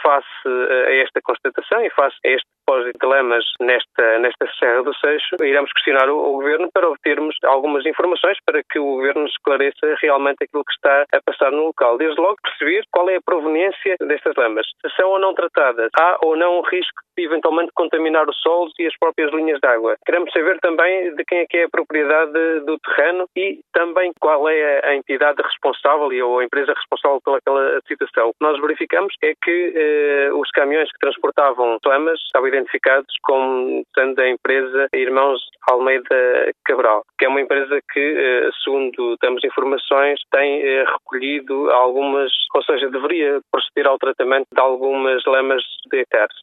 face a esta constatação e face a este depósito de lamas nesta Serra do Seixo, iremos questionar o Governo para obtermos algumas informações para que o Governo nos esclareça realmente aquilo que está a passar no local. Desde logo perceber qual é a proveniência destas lamas. Se são ou não tratadas, há ou não um risco de eventualmente contaminar os solos e as próprias linhas de água. Queremos saber também de quem é a propriedade do terreno e também qual é a entidade responsável ou a empresa responsável pelaquela situação. O que nós verificamos é que os caminhões que transportavam lamas estavam identificados como sendo a empresa Irmãos Almeida Cabral, que é uma empresa que, segundo temos informações, tem recolhido algumas, ou seja, deveria proceder ao tratamento de algumas lamas de hectares.